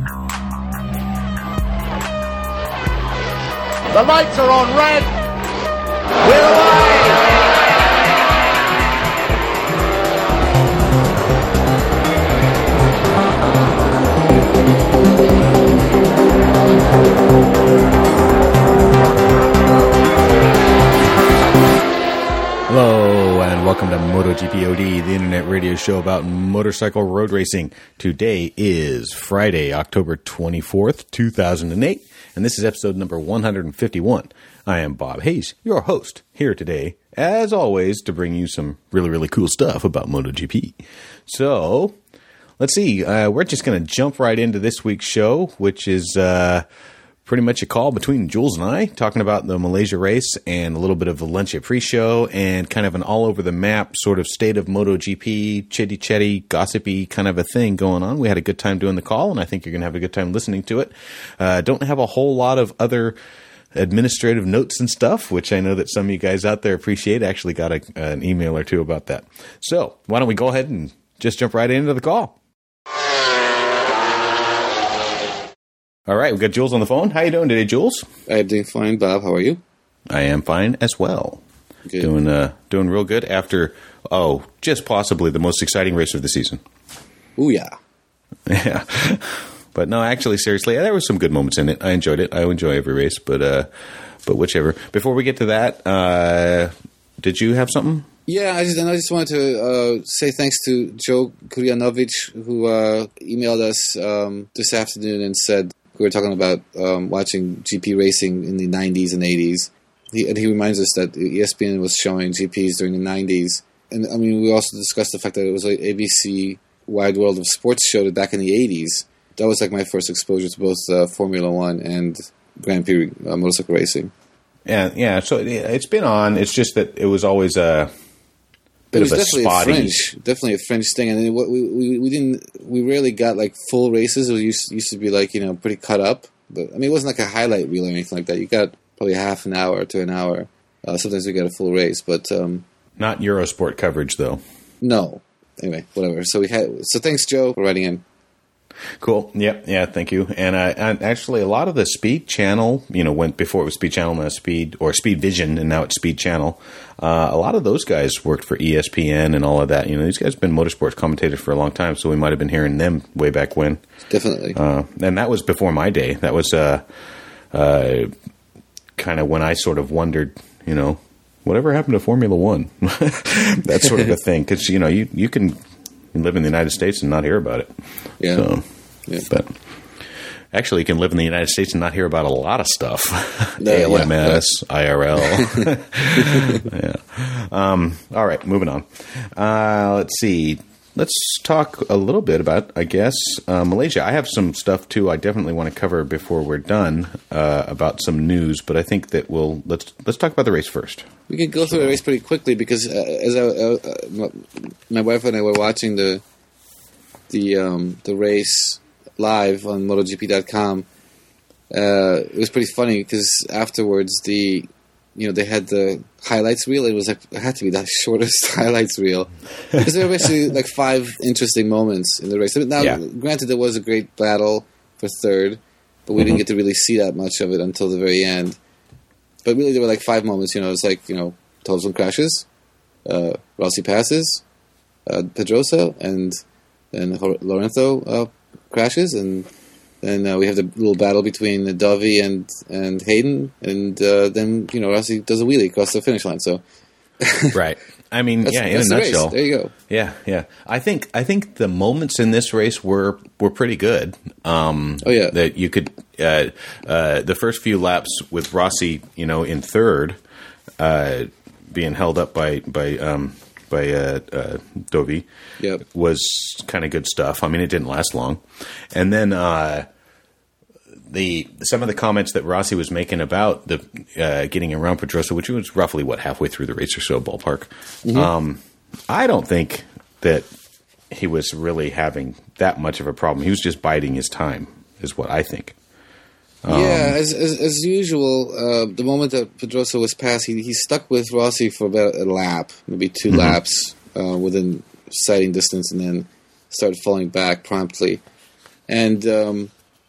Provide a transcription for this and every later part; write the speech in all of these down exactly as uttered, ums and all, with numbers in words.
The lights are on red. We're away. Hello and welcome to MotoGP O D, the internet radio show about motorcycle road racing. Today is Friday, October twenty-fourth, two thousand eight, and this is episode number one hundred fifty-one. I am Bob Hayes, your host, here today, as always, to bring you some really, really cool stuff about MotoGP. So, let's see, uh, we're just going to jump right into this week's show, which is uh, pretty much a call between Jules and I, talking about the Malaysia race and a little bit of Valencia pre-show and kind of an all-over-the-map sort of state of MotoGP, chitty-chatty, gossipy kind of a thing going on. We had a good time doing the call, and I think you're going to have a good time listening to it. Uh, don't have a whole lot of other administrative notes and stuff, which I know that some of you guys out there appreciate. I actually got a, an email or two about that. So why don't we go ahead and just jump right into the call. All right, we've got Jules on the phone. How you doing today, Jules? I'm doing fine, Bob. How are you? I am fine as well. Good. Doing uh, doing real good after, oh, just possibly the most exciting race of the season. Ooh, yeah. Yeah. But no, actually, seriously, there were some good moments in it. I enjoyed it. I enjoy every race, but uh, but whichever. Before we get to that, uh, did you have something? Yeah, I just and I just wanted to uh, say thanks to Joe Kurjanovic, who uh, emailed us um, this afternoon and said we were talking about um, watching G P racing in the nineties and eighties. He, and he reminds us that E S P N was showing G Ps during the nineties. And, I mean, we also discussed the fact that it was like A B C Wide World of Sports show back in the eighties. That was like my first exposure to both uh, Formula One and Grand Prix uh, motorcycle racing. Yeah, yeah. So it, it's been on. It's just that it was always a bit it was of a definitely spotty. A French, definitely a French thing, and then what we, we we didn't we rarely got like full races. It was used, used to be like you know pretty cut up, but I mean it wasn't like a highlight reel or anything like that. You got probably half an hour to an hour. Uh, sometimes we get a full race, but um, not Eurosport coverage though. No. Anyway, whatever. So we had. So thanks, Joe, for writing in. Cool. Yep. Yeah. Thank you. And, uh, and actually, a lot of the Speed Channel, you know, went before it was Speed Channel, now Speed or Speed Vision, and now it's Speed Channel. Uh, a lot of those guys worked for E S P N and all of that. You know, these guys have been motorsports commentators for a long time, so we might have been hearing them way back when. Definitely. Uh, and that was before my day. That was uh, uh, kind of when I sort of wondered, you know, whatever happened to Formula One? That sort of a thing, because you know, you you can. You live in the United States and not hear about it. Yeah. So, yeah. But actually, you can live in the United States and not hear about a lot of stuff. No, A L M S, yeah. I R L. Yeah. Um, all right, moving on. Uh, let's see. Let's talk a little bit about, I guess, uh, Malaysia. I have some stuff, too, I definitely want to cover before we're done uh, about some news, but I think that we'll let's let's talk about the race first. We can go through the race pretty quickly because uh, as I, uh, my wife and I were watching the the um, the race live on MotoGP dot com, uh, it was pretty funny because afterwards the you know they had the highlights reel. It was like it had to be the shortest highlights reel because there were basically like five interesting moments in the race. Now, yeah. Granted, there was a great battle for third, but we mm-hmm. didn't get to really see that much of it until the very end. But really, there were like five moments. You know, it's like you know, Tolson crashes, uh, Rossi passes, uh, Pedrosa, and then Lorenzo uh, crashes, and then uh, we have the little battle between Dovi and and Hayden, and uh, then you know Rossi does a wheelie across the finish line. So, right. I mean, that's, yeah, in that's a the nutshell. Race. There you go. Yeah, yeah. I think I think the moments in this race were were pretty good. Um, oh yeah, that you could uh, uh, the first few laps with Rossi, you know, in third, uh, being held up by by um, by uh, uh, Dovi, yep. was kind of good stuff. I mean, it didn't last long, and then. Uh, The some of the comments that Rossi was making about the uh, getting around Pedrosa, which was roughly what halfway through the race or so, ballpark. Mm-hmm. Um, I don't think that he was really having that much of a problem. He was just biding his time, is what I think. Um, yeah, as as, as usual, uh, the moment that Pedrosa was passed, he he stuck with Rossi for about a lap, maybe two mm-hmm. laps uh, within sighting distance, and then started falling back promptly. And um,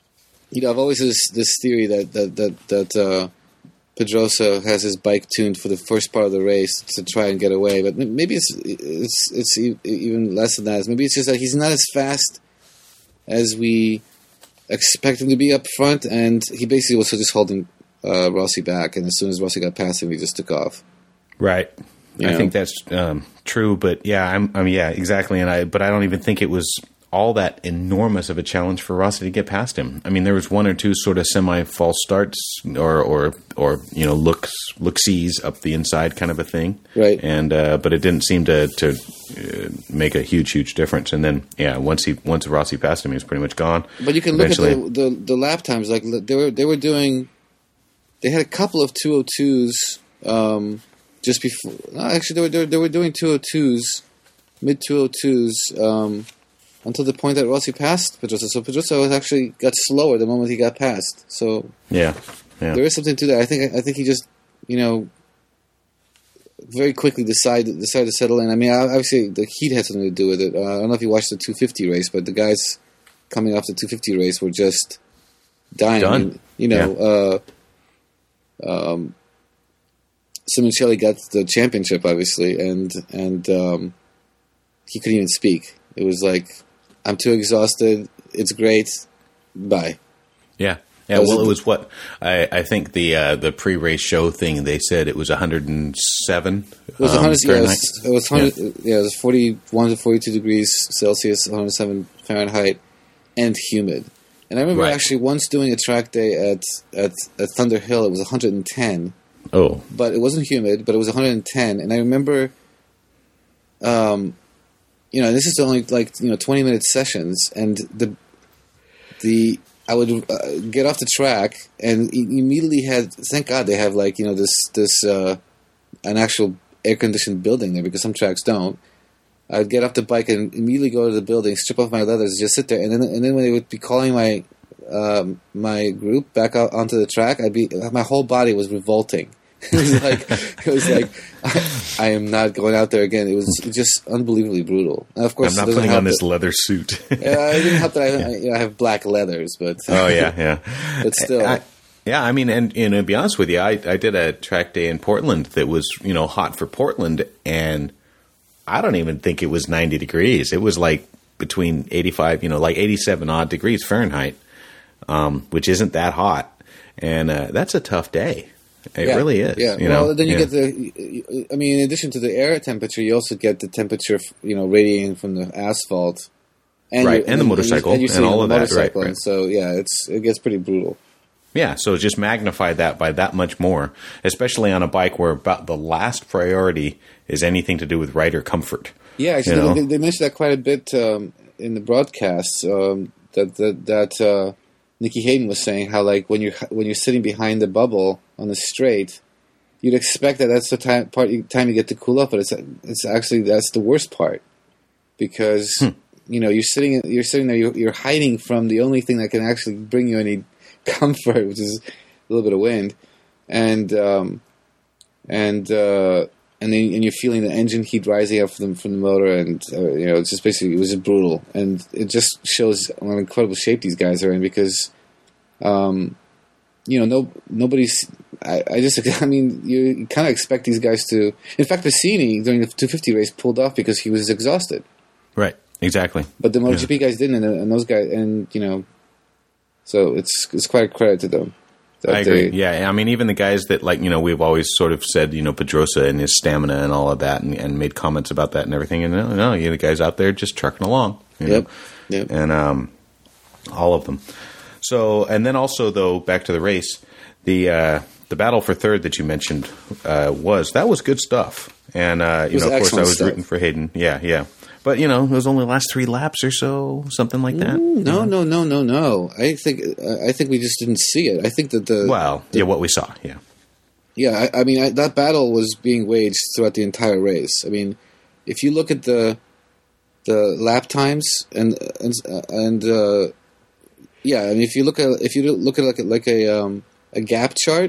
You know, I've always this this theory that that that that uh, Pedrosa has his bike tuned for the first part of the race to try and get away, but maybe it's it's it's even less than that. Maybe it's just that he's not as fast as we expect him to be up front, and he basically was just holding uh, Rossi back. And as soon as Rossi got past him, he just took off. Right. You I know? think that's um, true, but yeah, I'm, I'm yeah, exactly. And I, but I don't even think it was all that enormous of a challenge for Rossi to get past him. I mean, there was one or two sort of semi-false starts or, or, or, you know, looks, look-sees up the inside kind of a thing. Right. And, uh, but it didn't seem to, to uh, make a huge, huge difference. And then, yeah, once he, once Rossi passed him, he was pretty much gone. But you can look Eventually, at the, the, the lap times, like they were, they were doing, they had a couple of two oh twos, um, just before, no, actually they were, they were, they were doing two oh twos, mid two oh twos, um, until the point that Rossi passed Pedrosa. So Pedrosa was actually got slower the moment he got past. So yeah, yeah. there is something to that. I think I think he just, you know, very quickly decided decided to settle in. I mean, obviously the heat had something to do with it. Uh, I don't know if you watched the two fifty race, but the guys coming off the two fifty race were just dying. Done. I mean, you know, yeah. uh, um, Simoncelli got the championship, obviously, and and um, he couldn't even speak. It was like, I'm too exhausted. It's great. Bye. Yeah. Yeah, Was well, it- it was what I, I think the uh, the pre-race show thing. They said it was one hundred seven. It was um, one hundred. Yeah, it Fahrenheit. was, it was one hundred. Yeah. It was forty-one to forty-two degrees Celsius, one hundred seven Fahrenheit, and humid. And I remember Right. actually once doing a track day at at, at Thunder Hill. It was one hundred ten, Oh, but it wasn't humid. But it was one hundred ten, and I remember, um, you know, this is only like you know twenty minute sessions, and the the. I would uh, get off the track and e- immediately had. Thank God they have like you know this this uh, an actual air conditioned building there because some tracks don't. I'd get off the bike and immediately go to the building, strip off my leathers, just sit there, and then and then when they would be calling my um, my group back out onto the track, I'd be my whole body was revolting. It was like it was like I, I am not going out there again. It was just unbelievably brutal. And of course, I'm it not doesn't putting help on this that- leather suit. Yeah, it didn't help that I, I, you know, I have black leathers, but Oh yeah, yeah. But still. I, yeah. I mean, and, and to be honest with you, I, I did a track day in Portland that was you know hot for Portland, and I don't even think it was ninety degrees. It was like between eighty-five, you know, like eighty-seven odd degrees Fahrenheit, um, which isn't that hot, and uh, that's a tough day. It Yeah, really is. Yeah. You well, know? then you Yeah. get the. I mean, in addition to the air temperature, you also get the temperature, you know, radiating from the asphalt, and Right, you're- and the motorcycle, and, you're and sitting all on of the that, motorcycle, right, and right. so yeah, it's it gets pretty brutal. Yeah, so just magnify that by that much more, especially on a bike where about the last priority is anything to do with rider comfort. Yeah, actually, You know? they, they mentioned that quite a bit um, in the broadcasts. Um, that that that uh, Nikki Hayden was saying how like when you're when you're sitting behind the bubble on the straight, you'd expect that that's the time part time you get to cool off, but it's it's actually that's the worst part because Hmm. you know you're sitting you're sitting there you're, you're hiding from the only thing that can actually bring you any comfort, which is a little bit of wind, and um, and uh, and then and you're feeling the engine heat rising up from the, from the motor, and uh, you know it's just basically it was just brutal, and it just shows what incredible shape these guys are in because. Um, You know, no, nobody's. I, I just, I mean, you, you kind of expect these guys to. In fact, Bassini during the two fifty race pulled off because he was exhausted, Right, exactly. but the MotoGP guys didn't, and, and those guys, and you know, so it's it's quite a credit to them. that I agree. they- Yeah, I mean, even the guys that, like, you know, we've always sort of said, you know, Pedrosa and his stamina and all of that, and, and made comments about that and everything. And no, no, you know, the guys out there just trucking along. You Yep. know? Yep. And um, all of them. So, and then also, though, back to the race, the uh, the battle for third that you mentioned uh, was that was good stuff. And uh, you was know, of course, I excellent was stuff. rooting for Hayden. Yeah, yeah. But you know, it was only the last three laps or so, something like that. No, no, no, no, no. I think I think we just didn't see it. I think that the Well, yeah, what we saw, yeah. Yeah, I, I mean I, that battle was being waged throughout the entire race. I mean, if you look at the the lap times and and and uh, yeah, I mean if you look at if you look at like a, like a um, a gap chart,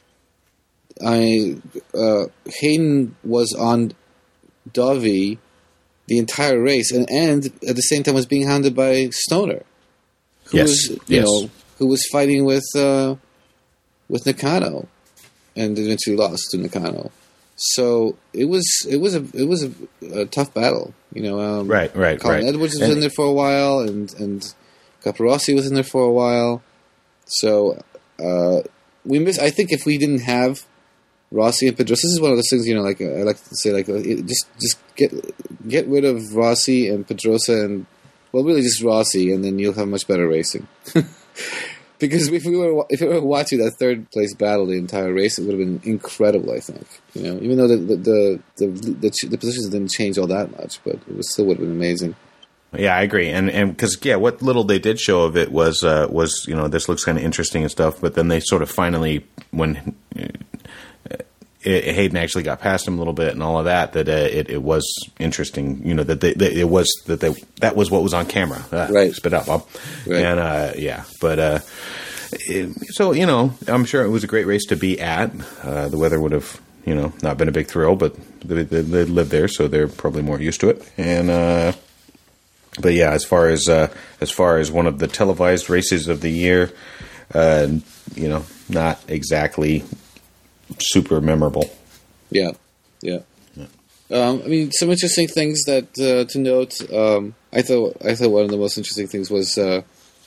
I uh, Hayden was on Dovey the entire race, and and at the same time was being hounded by Stoner, who Yes, was you yes. know who was fighting with uh, with Nakano, and eventually lost to Nakano. So it was it was a it was a, a tough battle, you know. Um, right, right, Colin right. Edwards was and, in there for a while, and and Caparossi was in there for a while. So uh, we miss. I think if we didn't have Rossi and Pedrosa, this is one of those things, you know. Like I like to say, like it, just just get get rid of Rossi and Pedrosa, and well, really just Rossi, and then you'll have much better racing. Because if we were if we were watching that third place battle the entire race, it would have been incredible. I think, you know, even though the the the the, the, the positions didn't change all that much, but it was still would have been amazing. Yeah, I agree, and and because yeah, what little they did show of it was uh, was you know, this looks kind of interesting and stuff, but then they sort of finally, when uh, Hayden actually got past him a little bit and all of that, that uh, it it was interesting, you know, that they, that it was that they that was what was on camera, uh, right? Spit up, Bob, right. And uh, yeah, but uh, it, so you know, I'm sure it was a great race to be at. Uh, the weather would have, you know, not been a big thrill, but they, they, they live there, so they're probably more used to it, and. Uh, But yeah, as far as uh, as far as one of the televised races of the year, uh, you know, not exactly super memorable. Yeah, yeah. yeah. Um, I mean, some interesting things that uh, to note. Um, I thought I thought one of the most interesting things was, uh,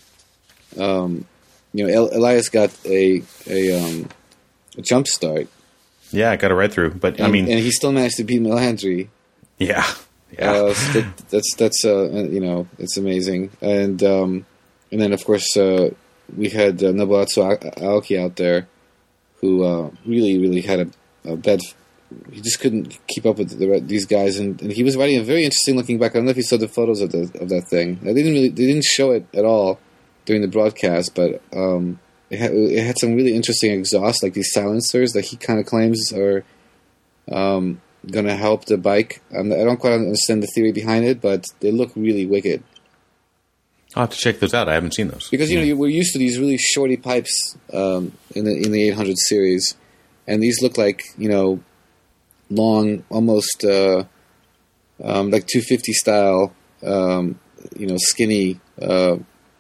um, you know, El- Elias got a a, um, a jump start. Yeah, got a right through, but and, I mean, and he still managed to beat Melandri. Yeah. Yeah, uh, so that, that's that's uh, you know, it's amazing, and um, and then of course uh, we had uh, Nobuatsu Aoki out there, who uh, really really had a, a bad. He just couldn't keep up with the, these guys, and, and he was riding a very interesting looking bike. I don't know if you saw the photos of the of that thing. They didn't really they didn't show it at all during the broadcast, but um, it had it had some really interesting exhaust, like these silencers that he kind of claims are. Um, going to help the bike. Um, I don't quite understand the theory behind it, but they look really wicked. I'll have to check those out. I haven't seen those. Because, you know, you, we're used to these really shorty pipes um, in the in the eight hundred series, and these look like, you know, long, almost uh, um, like two fifty style, um, you know, skinny uh,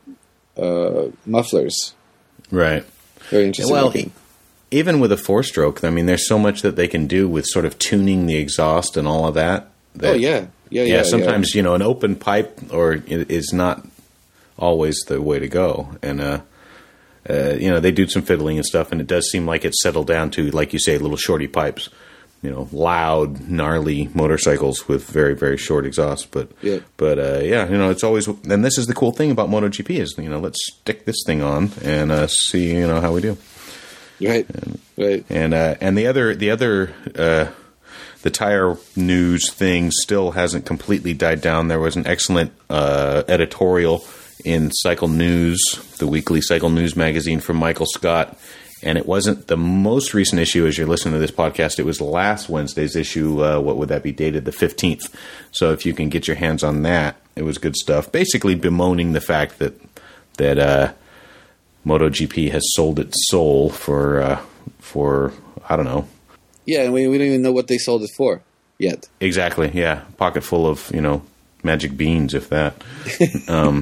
uh, mufflers. Right. Very interesting. Well, looking. Even with a four-stroke, I mean, there's so much that they can do with sort of tuning the exhaust and all of that. that oh, yeah. Yeah, yeah. Yeah, sometimes, yeah. you know, an open pipe or is not always the way to go. And, uh, uh, you know, they do some fiddling and stuff, and it does seem like it's settled down to, like you say, little shorty pipes. You know, loud, gnarly motorcycles with very, very short exhaust. But, yeah, but uh, yeah, you know, it's always... And this is the cool thing about MotoGP is, you know, let's stick this thing on and uh, see, you know, how we do. Right, and, right, and uh, and the other the other uh, the tire news thing still hasn't completely died down. There was an excellent uh, editorial in Cycle News, the weekly Cycle News magazine, from Michael Scott, and it wasn't the most recent issue as you're listening to this podcast. It was last Wednesday's issue. Uh, what would that be? Dated the fifteenth. So if you can get your hands on that, it was good stuff. Basically bemoaning the fact that that. Uh, MotoGP has sold its soul for, uh, for I don't know. Yeah, and we, we don't even know what they sold it for yet. Exactly, yeah. Pocket full of, you know, magic beans, if that. um,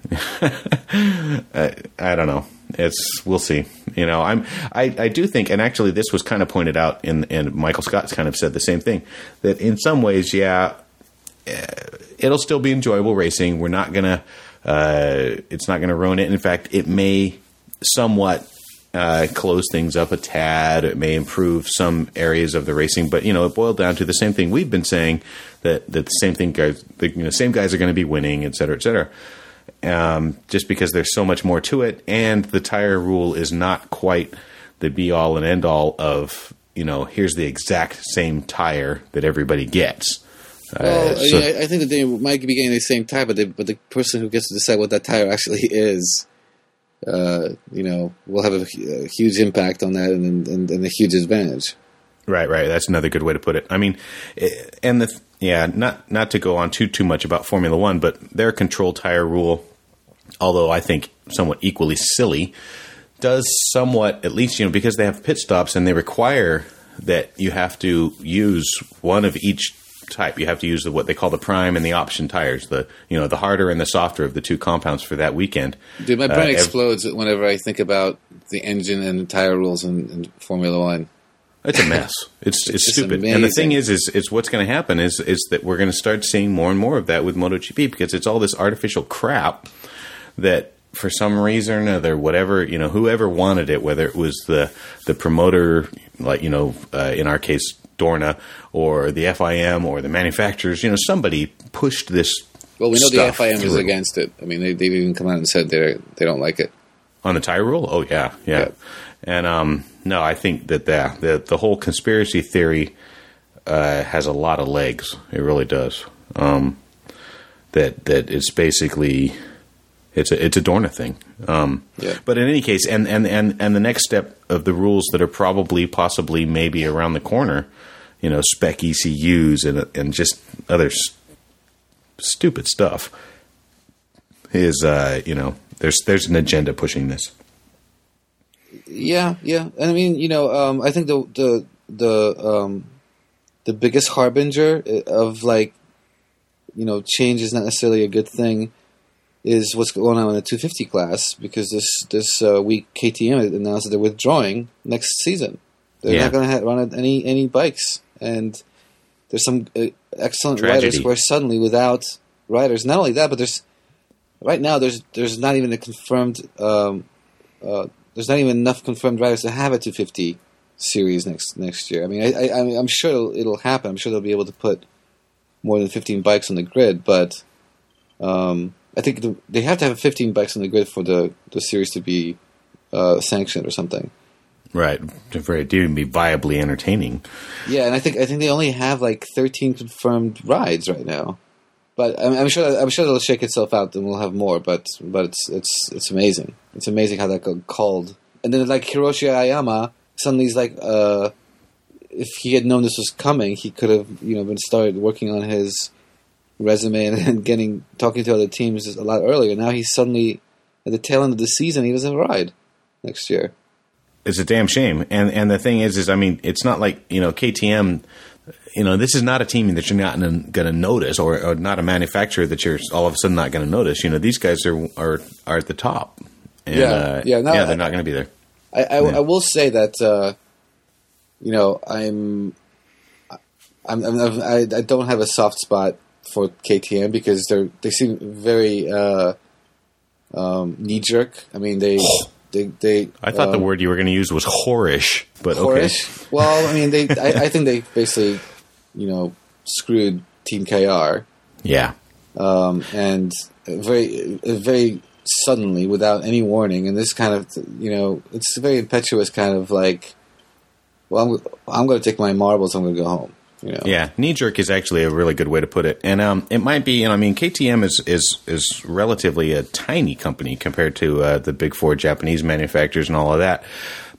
I, I don't know. It's we'll see. You know, I'm I, I do think, and actually this was kind of pointed out, in, and Michael Scott's kind of said the same thing, that in some ways, yeah, it'll still be enjoyable racing. We're not gonna. Uh, it's not going to ruin it. In fact, it may somewhat uh, close things up a tad. It may improve some areas of the racing, but you know, it boiled down to the same thing we've been saying, that that the same thing guys, the you know, same guys are going to be winning, et cetera, et cetera. Um, just because there's so much more to it, and the tire rule is not quite the be all and end all of, you know, here's the exact same tire that everybody gets. Well, uh, so, I, mean, I think that they might be getting the same tire, but, they, but the person who gets to decide what that tire actually is, uh, you know, will have a, a huge impact on that and, and, and a huge advantage. Right, right. That's another good way to put it. I mean, and the yeah, not not to go on too too much about Formula One, but their control tire rule, although I think somewhat equally silly, does somewhat, at least, you know, because they have pit stops and they require that you have to use one of each type. You have to use the, what they call the prime and the option tires, the you know the harder and the softer of the two compounds for that weekend. Dude, my brain uh, explodes ev- whenever I think about the engine and the tire rules in, in Formula One. It's a mess. It's it's, It's stupid. amazing. And the thing is, is, is what's going to happen is is that we're going to start seeing more and more of that with MotoGP because it's all this artificial crap that for some reason or another, whatever, you know, whoever wanted it, whether it was the, the promoter, like, you know, uh, in our case, Dorna, or the F I M, or the manufacturers, you know, somebody pushed this Well, we know the stuff F I M is through. against it. I mean, they, they've even come out and said they they don't like it. On the tire rule? Oh, yeah, yeah. Yeah. And, um, no, I think that the, the, the whole conspiracy theory uh, has a lot of legs. It really does. Um, that that it's basically... It's a it's a Dorna thing, um, Yeah. But in any case, and, and, and, and the next step of the rules that are probably, possibly, maybe around the corner, you know, spec E C Us and and just other s- stupid stuff is, uh, you know, there's there's an agenda pushing this. Yeah, yeah. And I mean, you know, um, I think the the the um, the biggest harbinger of like, you know, change is not necessarily a good thing. Is what's going on in the two fifty class because this this uh, week K T M announced that they're withdrawing next season. They're Yeah. not going to run any any bikes, and there's some uh, excellent Tragedy. riders who are suddenly without riders. Not only that, but there's right now there's there's not even a confirmed um, uh, there's not even enough confirmed riders to have a two fifty series next next year. I mean, I, I, I'm sure it'll, it'll happen. I'm sure they'll be able to put more than fifteen bikes on the grid, but. Um, I think the, they have to have fifteen bikes on the grid for the, the series to be uh, sanctioned or something. Right. For it to even be viably entertaining. Yeah, and I think I think they only have like thirteen confirmed rides right now. But I'm, I'm sure I'm sure it'll shake itself out and we'll have more. But but it's it's it's amazing. It's amazing how that got called. And then like Hiroshi Ayama suddenly he's like, uh, if he had known this was coming, he could have you know been started working on his resume and, and getting talking to other teams a lot earlier. Now he's suddenly at the tail end of the season. He doesn't have a ride next year. It's a damn shame. And and the thing is, is I mean, it's not like, you know, K T M, you know, this is not a team that you're not going to notice or, or not a manufacturer that you're all of a sudden not going to notice. You know, these guys are are, are at the top. And, Yeah, uh, yeah, no, yeah, they're I- not going to be there. I, I, Yeah. I will say that uh, you know I'm I'm, I'm I, I don't have a soft spot for K T M because they're they seem very uh, um, knee jerk. I mean they they they. I thought um, the word you were going to use was whorish, but okay. Whorish. Well, I mean they. I, I think they basically you know screwed Team K R Yeah. um, and very very suddenly without any warning. And this kind of you know it's a very impetuous kind of like. Well, I'm, I'm going to take my marbles. I'm going to go home. You know? Yeah, knee jerk is actually a really good way to put it, and um, it might be. You know, I mean, K T M is is is relatively a tiny company compared to uh, the big four Japanese manufacturers and all of that,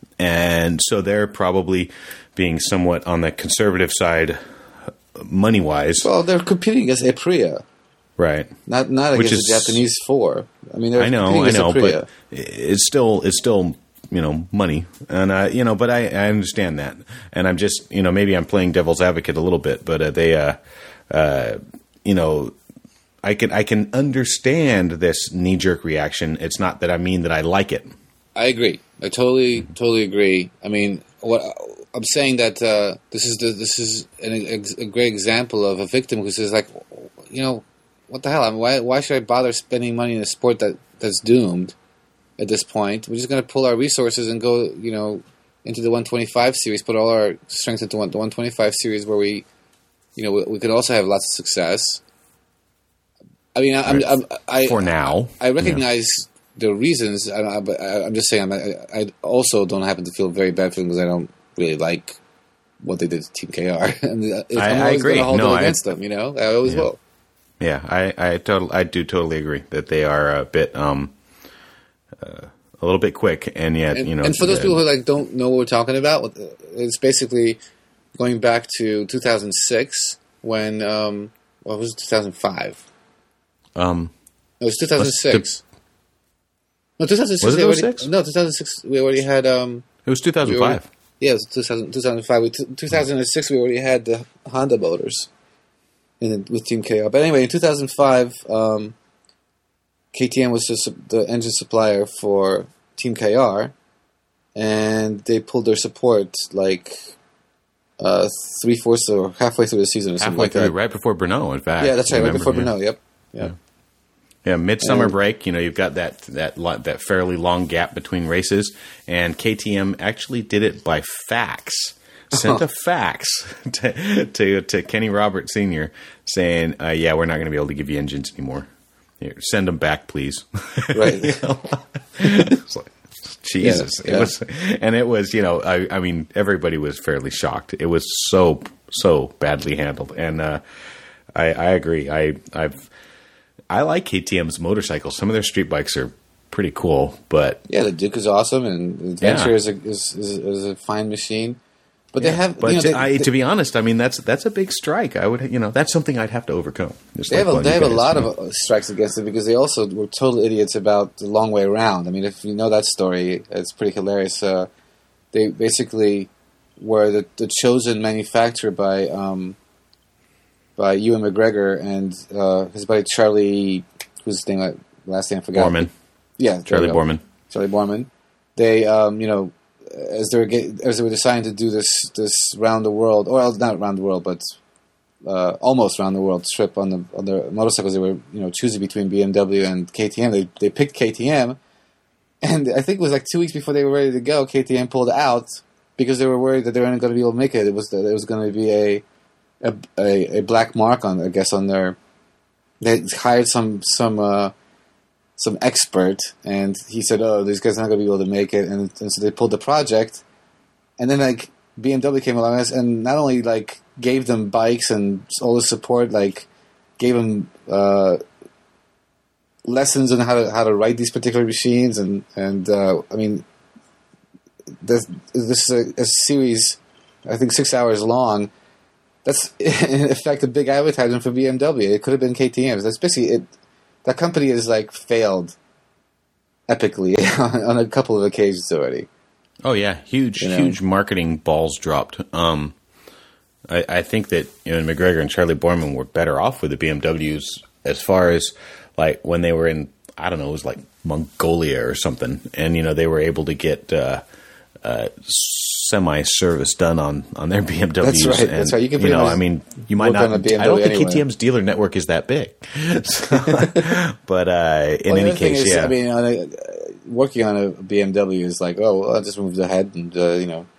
and so they're probably being somewhat on the conservative side, money wise. Well, they're competing against Aprilia, Right. not not Which against is- the Japanese four. I mean, they're I know, competing I against know, Aprilia. but it's still it's still you know money, and uh, you know, but I, I understand that, and I'm just you know maybe I'm playing devil's advocate a little bit, but uh, they uh, uh, you know I can I can understand this knee jerk reaction. It's not that I mean that I like it. I agree. I totally, totally agree. I mean, what I'm saying that uh, this is the, this is an, ex- a great example of a victim who says, like, you know, what the hell? I mean, why why should I bother spending money in a sport that, that's doomed at this point? We're just going to pull our resources and go, you know, into the one twenty-five series, put all our strength into one, the one twenty-five series, where we, you know, we, we could also have lots of success. I mean, I'm, I'm, I For now, I recognize the reasons, I, I, but I, I'm just saying. I, I also don't happen to feel very bad for them because I don't really like what they did to Team K R. and if I- I'm I always agree. going to hold No, it I- against them. You know, I always Yeah. will. yeah, I I total I do totally agree that they are a bit um uh, a little bit quick, and yet And, you know, and for those uh, people who like don't know what we're talking about, it's basically going back to two thousand six when um, what was it, two thousand five? um. It was two thousand six. No, two thousand six. Was it we already- oh six? No, two thousand six. We already had. Um, It was two thousand five. Yeah, it was two thousand, two thousand five. We, two thousand six, we already had the Honda motors. in with Team K R. But anyway, in two thousand five, um, K T M was just the engine supplier for Team K R, and they pulled their support like uh, three fourths or halfway through the season, or something Halfway like through, that. right before Brno, in fact. Yeah, that's right, right before yeah. Brno. Yep. Yeah. Yeah. Yeah, midsummer And- break, you know, you've got that that lo- that fairly long gap between races, and K T M actually did it by fax. Sent a fax to, to to Kenny Roberts Senior saying, uh, "Yeah, we're not going to be able to give you engines anymore. Here, send them back, please." Right. You know? It's like, Jesus, Yeah, it yeah. was, and it was, you know, I, I mean, everybody was fairly shocked. It was so so badly handled, and uh, I, I agree. I I've I like K T M's motorcycles. Some of their street bikes are pretty cool, but Yeah, the Duke is awesome, and the Adventure Yeah. is, a, is, is is a fine machine. But they have, But you know, to, they, I, they, to be honest, I mean that's that's a big strike. I would, you know, that's something I'd have to overcome. Just they like have a, one they you have a guys, lot you know. of uh, strikes against it because they also were total idiots about the long way around. I mean, if you know that story, it's pretty hilarious. Uh, they basically were the, the chosen manufacturer by um, by Ewan McGregor and uh, his buddy Charlie, whose name I, last name I forgot. Borman, Yeah, there Charlie you go. Borman. Charlie Borman. They, um, you know, as they were get, as they were deciding to do this this round the world, or well, not round the world, but uh, almost round the world trip on the on their motorcycles, they were you know choosing between B M W and K T M. They they picked K T M, and I think it was like two weeks before they were ready to go, K T M pulled out because they were worried that they weren't going to be able to make it. It was that there was going to be a, a a a black mark on, I guess, on their. They hired some some. Uh, some expert, and he said, "Oh, these guys are not going to be able to make it," and, and so they pulled the project. And then like B M W came along and not only like gave them bikes and all the support, like gave them uh, lessons on how to how to write these particular machines, and and uh, I mean, this this is a, a series, I think six hours long. That's in effect a big advertisement for B M W. It could have been K T M. That's basically it. That company has like failed epically on, on a couple of occasions already. Oh yeah, huge, You know? huge marketing balls dropped. Um, I, I think that you know McGregor and Charlie Borman were better off with the B M Ws as far as like when they were in I don't know it was like Mongolia or something, and you know they were able to get uh, uh, semi service done on, on their B M Ws. That's right, And, that's right. You can you pretty know much I mean you might work not. on a B M W I don't think anyway. K T M's dealer network is that big, so, but uh, in Well, the any other thing case, is, yeah. I mean, on a, uh, working on a B M W is like, oh, well, I'll just move ahead and uh, you know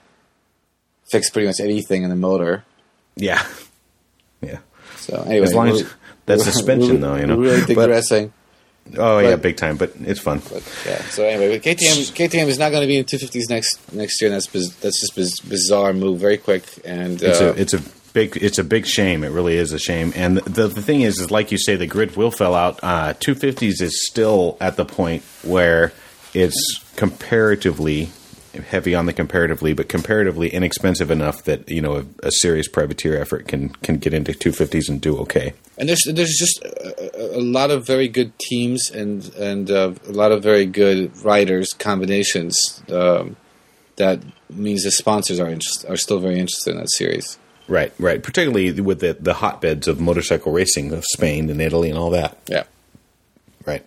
fix pretty much anything in the motor. yeah, yeah. So anyway, As long as we're- that's we're- suspension, we're- though, you know. we're really But- digressing. Oh yeah, But- big time, but it's fun. But yeah. So anyway, K T M K T M is not going to be in two fifties next next year. And that's biz, that's just biz, bizarre move, very quick, and uh, It's a it's a big it's a big shame. It really is a shame. And the the thing is, is like you say, the grid will fill out. Uh, two fifties is still at the point where it's comparatively heavy on the comparatively, but comparatively inexpensive enough that you know a, a serious privateer effort can can get into two fifties and do okay. And there's there's just a, a lot of very good teams and and uh, a lot of very good riders combinations. Um, that means the sponsors are interest, are still very interested in that series. Right, right. Particularly with the the hotbeds of motorcycle racing of Spain and Italy and all that. Yeah. Right.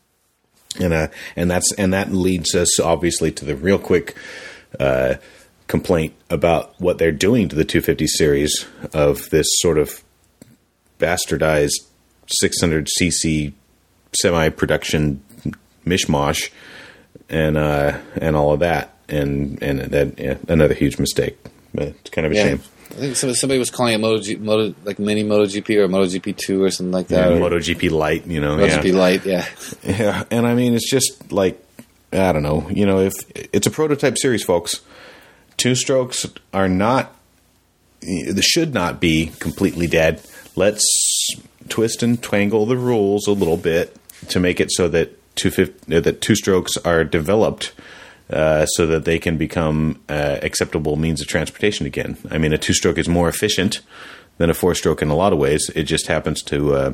And uh, and that's and that leads us obviously to the real quick uh, complaint about what they're doing to the two fifty series of this sort of bastardized six hundred c c semi-production mishmash and uh, and all of that and and that yeah, another huge mistake. But it's kind of a Yeah. shame. I think somebody, somebody was calling it Moto, G, Moto like mini MotoGP or MotoGP two or something like that. Yeah, or MotoGP Light, you know. MotoGP yeah. Light, yeah. Yeah, and I mean, it's just like, I don't know, you know, if it's a prototype series, folks, two strokes are not, they should not be completely dead. Let's twist and twangle the rules a little bit to make it so that two fifty, that two strokes are developed uh, so that they can become uh, acceptable means of transportation again. I mean, a two stroke is more efficient than a four stroke in a lot of ways. It just happens to uh,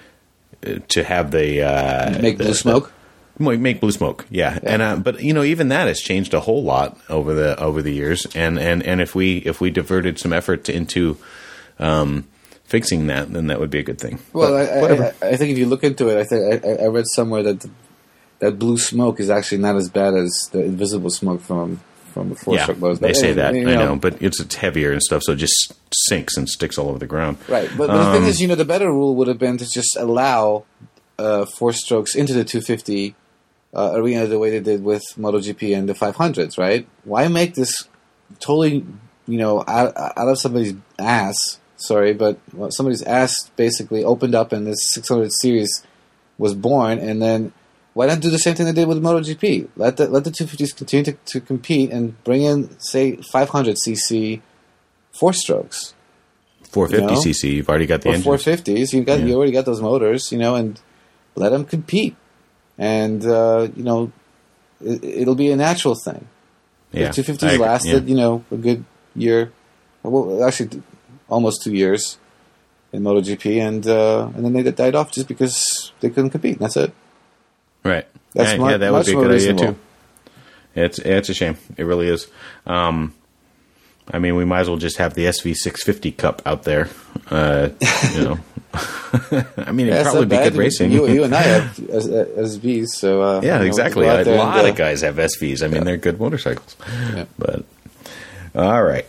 to have the uh, Make the, blue smoke. the, make blue smoke, yeah. Yeah. And uh, but you know, even that has changed a whole lot over the over the years. And and, and if we if we diverted some effort into um, fixing that, then that would be a good thing. Well, But I, whatever. I, I think if you look into it, I think I, I read somewhere that the, that blue smoke is actually not as bad as the invisible smoke from from the four yeah, stroke motors. they But, say uh, that. you I know, but it's, it's heavier and stuff, so it just sinks and sticks all over the ground. Right, but, but the thing is, you know, the better rule would have been to just allow uh, four strokes into the two fifty uh, arena the way they did with MotoGP and the five hundreds, right? Why make this totally, you know, out, out of somebody's ass, sorry, but well, somebody's ass basically opened up and this six hundred series was born, and then why not do the same thing they did with MotoGP? Let the, let the two fifties continue to, to compete and bring in, say, five hundred c c four strokes. four fifty you know? c c, you've already got the Or engine. four fifties, you got Yeah. you already got those motors, you know, and let them compete, and uh, you know, it, it'll be a natural thing. Yeah, The two I fifties agree, lasted, yeah. you know, a good year, well, actually, almost two years in MotoGP, and uh, and then they died off just because they couldn't compete. That's it. Right. That's yeah, mu- yeah, that would much be a more good idea reasonable. too. It's it's a shame. It really is. Um, I mean, we might as well just have the S V six fifty Cup out there. Uh, you know, I mean, it'd Yeah, it's probably not be bad. good racing. You, you and I have as, as Vs, so uh, yeah, you know, exactly. we can A go out there lot and, uh, of guys have S Vs. I mean, they're good motorcycles. Yeah. But all right.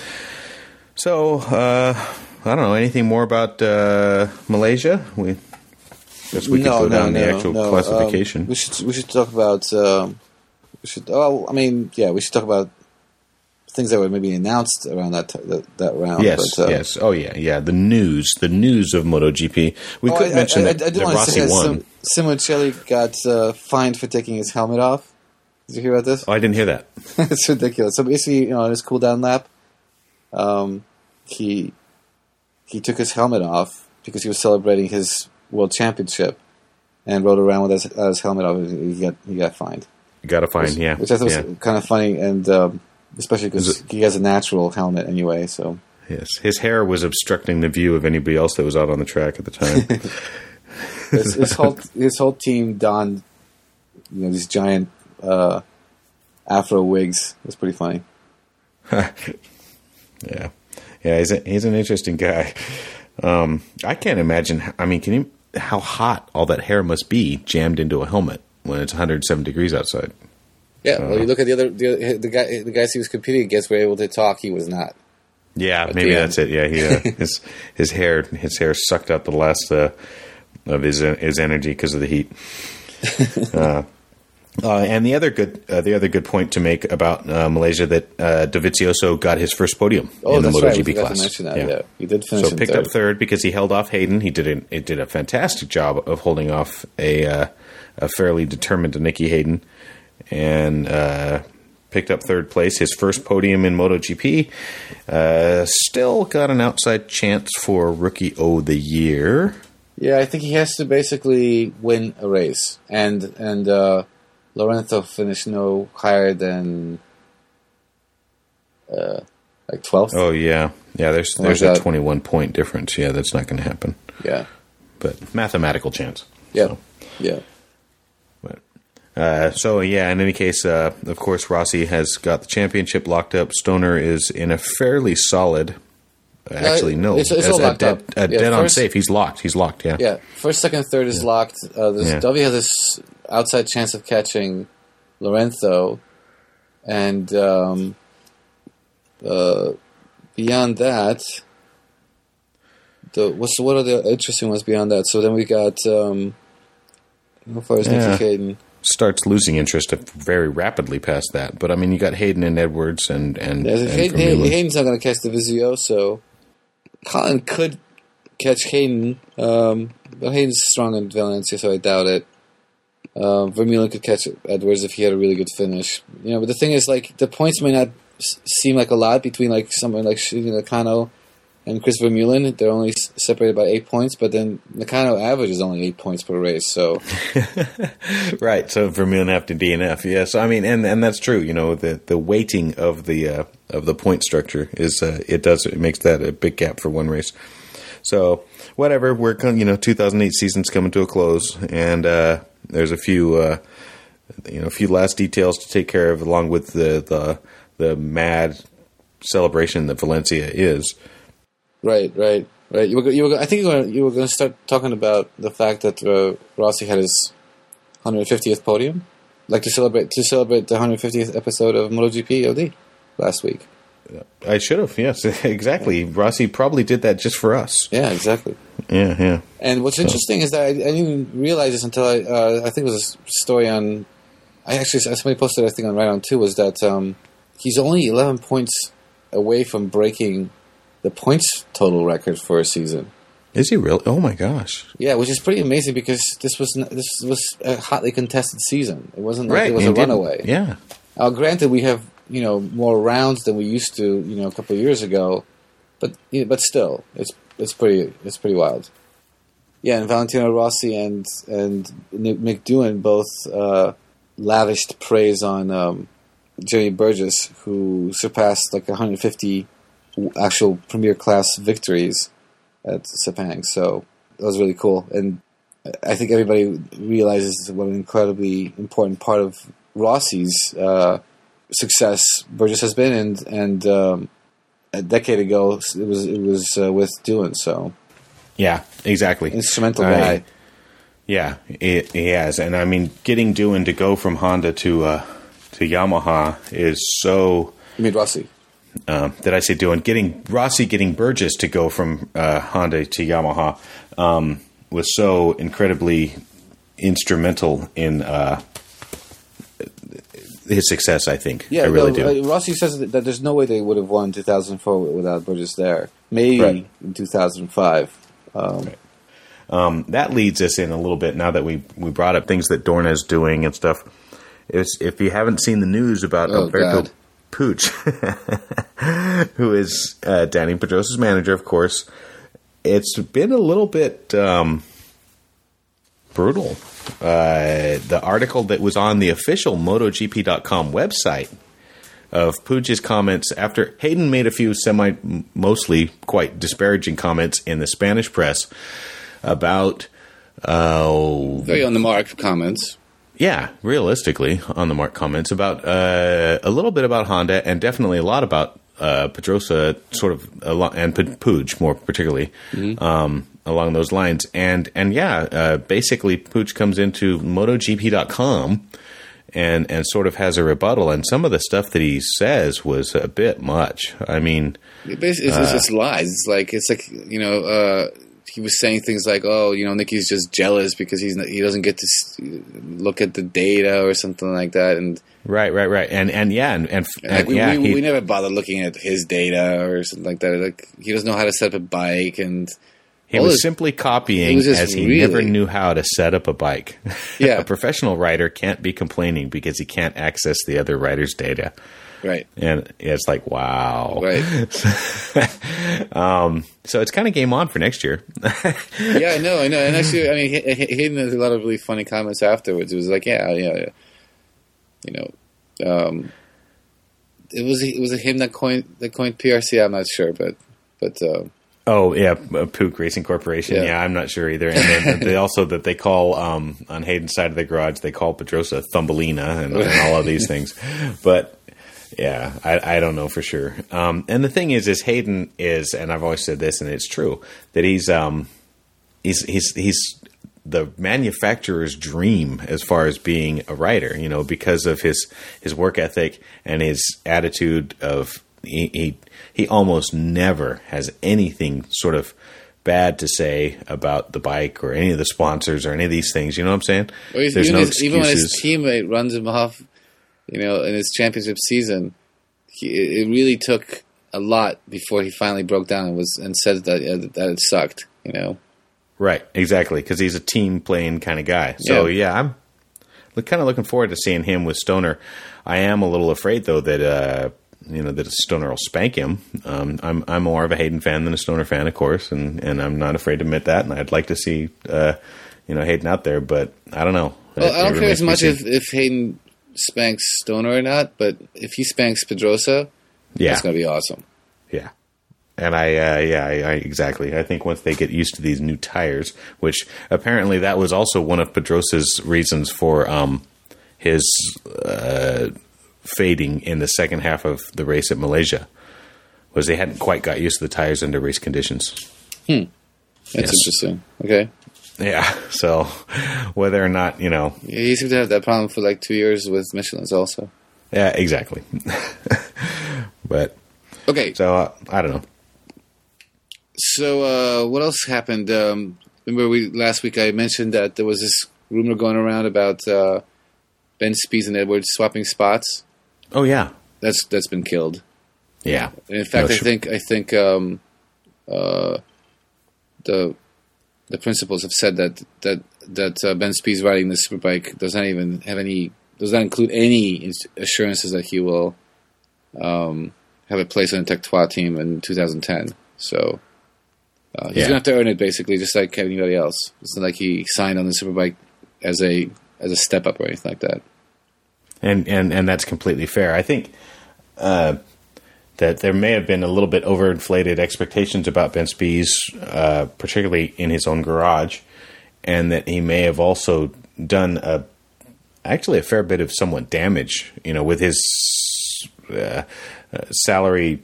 So uh, I don't know anything more about uh, Malaysia. We guess we could no, go no, down no, the actual no. classification. Um, we should we should talk about. Um, we should. Oh, I mean, yeah, we should talk about things that were maybe announced around that t- that, that round. Yes, but, uh, yes. Oh, yeah, yeah. The news, the news of MotoGP. We oh, could I, mention I, that, I, I do that want to Rossi say that won. Sim, Simoncelli got uh, fined for taking his helmet off. Did you hear about this? Oh, I didn't hear that. It's ridiculous. So basically, you know, on his cool down lap, um, he he took his helmet off because he was celebrating his world championship, and rode around with his, uh, his helmet off. He got he got fined. You got to find, which, yeah. which I thought yeah. was kind of funny, and um, especially because Is it- he has a natural helmet anyway. So Yes, his hair was obstructing the view of anybody else that was out on the track at the time. his, his whole his whole team donned, you know, these giant uh, afro wigs. It was pretty funny. yeah, yeah. He's a, he's an interesting guy. Um, I can't imagine. I mean, can you? How hot all that hair must be jammed into a helmet when it's one hundred seven degrees outside. Yeah, well, you look at the other the, the guy the guys he was competing against were able to talk. He was not. Yeah, At maybe the that's end. it. Yeah, he uh, his his hair his hair sucked out the last uh, of his uh, his energy because of the heat. uh, uh, and the other good uh, the other good point to make about uh, Malaysia that uh, Dovizioso got his first podium Oh, in the that's right. We MotoGP forgot class. to mention that. Yeah, he did finish So in picked third. up third because he held off Hayden. He did a, it did a fantastic job of holding off a uh, a fairly determined Nicky Hayden, and uh, picked up third place. His first podium in MotoGP. Uh, still got an outside chance for Rookie of the Year. Yeah, I think he has to basically win a race, and and uh, Lorenzo finished no higher than uh, like twelfth. Oh yeah, yeah. There's Something there's like a that. twenty-one point difference. Yeah, that's not going to happen. Yeah, But mathematical chance. yeah, So. yeah. But, uh, so yeah, in any case, uh, of course, Rossi has got the championship locked up. Stoner is in a fairly solid. Actually, no, it's- it's as all a locked dead, up. a Yeah, dead on first- safe. He's locked. He's locked. Yeah. Yeah, first, second, third is locked. Uh, this, Yeah. Dovi has this outside chance of catching Lorenzo, and um, uh, beyond that, the what's what are the interesting ones beyond that? So then we got um, how far is Yeah. Nicky Hayden? Starts losing interest very rapidly past that. But I mean, you got Hayden and Edwards and and, Yeah, and Hayden, Vermeulen. Hayden, Hayden's not going to catch the Vizioso. Colin could catch Hayden, um, but Hayden's strong in Valencia, so I doubt it. Uh, Vermeulen could catch Edwards if he had a really good finish. You know, but the thing is, like, the points may not s- seem like a lot between like someone like Shinji Nakano and Chris Vermeulen. They're only s- separated by eight points, but then Nakano average is only eight points per race. So Right, so Vermeulen have to D N F. Yeah, so I mean, and and that's true. You know, the the weighting of the uh, of the point structure is uh, it does it makes that a big gap for one race. So whatever, we're con- you know, two thousand eight season's coming to a close, and uh, there's a few uh, you know a few last details to take care of, along with the the the mad celebration that Valencia is. right, right. Right. You were, you were, I think you were, you were going to start talking about the fact that uh, Rossi had his one hundred fiftieth podium, like to celebrate to celebrate the one hundred fiftieth episode of MotoGP O D last week. I should have, yes, exactly. Yeah. Rossi probably did that just for us. Yeah, exactly. Yeah, yeah. And what's so. interesting is that I, I didn't even realize this until I, uh, I think it was a story on, I actually, somebody posted, I think, on Right On two, was that um, he's only eleven points away from breaking the points total record for a season. Is he really? Oh my gosh! Yeah, which is pretty amazing because this was this was a hotly contested season. It wasn't like right. it was he a didn't. runaway. Yeah. Now, granted, we have you know more rounds than we used to you know a couple of years ago, but you know, but still, it's it's pretty it's pretty wild. Yeah, and Valentino Rossi and and Mick Doohan both uh, lavished praise on um, Jimmy Burgess, who surpassed like one hundred fifty actual premier class victories at Sepang. So that was really cool. And I think everybody realizes what an incredibly important part of Rossi's uh, success Burgess has been. And, and um, a decade ago, it was it was uh, with Doohan. So yeah, exactly. Instrumental guy. I, yeah, it, he has. And I mean, getting Doohan to go from Honda to uh, to Yamaha is so... You mean Rossi? Uh, did I say Doohan? Getting Rossi getting Burgess to go from uh, Honda to Yamaha um, was so incredibly instrumental in uh, his success. I think. Yeah, I really no, do. Uh, Rossi says that there's no way they would have won two thousand four without Burgess there. Maybe right. in two thousand five. Um, right. um, that leads us in a little bit now that we we brought up things that Dorna's doing and stuff. Is if you haven't seen the news about oh, Alberto. God. Puig, who is uh, Danny Pedrosa's manager, of course. It's been a little bit um, brutal. Uh, the article that was on the official MotoGP dot com website of Puig's comments after Hayden made a few semi, mostly quite disparaging comments in the Spanish press about... Uh, Very on the mark comments. Yeah, realistically, on the mark comments about uh, a little bit about Honda and definitely a lot about uh, Pedrosa, sort of, a lot, and Puig more particularly, mm-hmm. um, along those lines. And and yeah, uh, basically, Puig comes into MotoGP dot com and and sort of has a rebuttal. And some of the stuff that he says was a bit much. I mean, it's, it's, uh, it's just lies. It's like it's like you know. Uh, He was saying things like, "Oh, you know, Nicky's just jealous because he's not, he doesn't get to look at the data or something like that." And right, right, right, and and yeah, and, and, and like we, yeah, we, he, we never bother looking at his data or something like that. Like he doesn't know how to set up a bike, and he was this, simply copying was as he really, never knew how to set up a bike. Yeah, a professional rider can't be complaining because he can't access the other rider's data. Right. And it's like, wow. Right. um, so it's kind of game on for next year. Yeah, I know, I know. And actually, I mean, Hayden has a lot of really funny comments afterwards. It was like, yeah, yeah, yeah. You know, um, it was it was him that coined that coined P R C. I'm not sure, but but. Uh, oh yeah, Puig Racing Corporation. Yeah. yeah, I'm not sure either. And then they also that they call um, on Hayden's side of the garage, they call Pedrosa Thumbelina and, and all of these things, but. Yeah, I, I don't know for sure. Um, and the thing is, is Hayden is, and I've always said this, and it's true that he's um, he's he's he's the manufacturer's dream as far as being a writer. You know, because of his his work ethic and his attitude of he he, he almost never has anything sort of bad to say about the bike or any of the sponsors or any of these things. You know what I'm saying? Well, There's even no his, excuses. Even when his teammate runs him off. You know, in his championship season, he, it really took a lot before he finally broke down and was and said that uh, that it sucked. You know, right? Exactly, because he's a team playing kind of guy. So yeah, yeah I'm kind of looking forward to seeing him with Stoner. I am a little afraid though that uh, you know that Stoner will spank him. Um, I'm I'm more of a Hayden fan than a Stoner fan, of course, and, and I'm not afraid to admit that. And I'd like to see uh, you know Hayden out there, but I don't know. Well, it, I don't care as much if, if Hayden spanks Stoner or not, but if he spanks Pedrosa, yeah, that's going to be awesome. Yeah. And I, uh, yeah, I, I, exactly. I think once they get used to these new tires, which apparently that was also one of Pedrosa's reasons for um, his uh, fading in the second half of the race at Malaysia, was they hadn't quite got used to the tires under race conditions. That's Yes. interesting. Okay. Yeah. So whether or not, you know, Yeah, he seemed to have that problem for like two years with Michelin's also. yeah, exactly. But Okay. so uh, I don't know. So, uh, what else happened? Um, remember, we last week I mentioned that there was this rumor going around about uh, Ben Spies and Edwards swapping spots. Oh yeah, That's that's been killed. yeah. And in fact, No, I sure. think I think um, uh, the the principals have said that that that uh, Ben Spies riding the superbike does not even have any does not include any ins- assurances that he will um, have a place on the Tech Trois team in two thousand ten. So. Uh, he's Yeah. gonna have to earn it, basically, just like anybody else. It's not like he signed on the Superbike as a as a step up or anything like that. And and and that's completely fair. I think uh, that there may have been a little bit overinflated expectations about Ben Spies, uh, particularly in his own garage, and that he may have also done a actually a fair bit of somewhat damage, you know, with his uh, uh, salary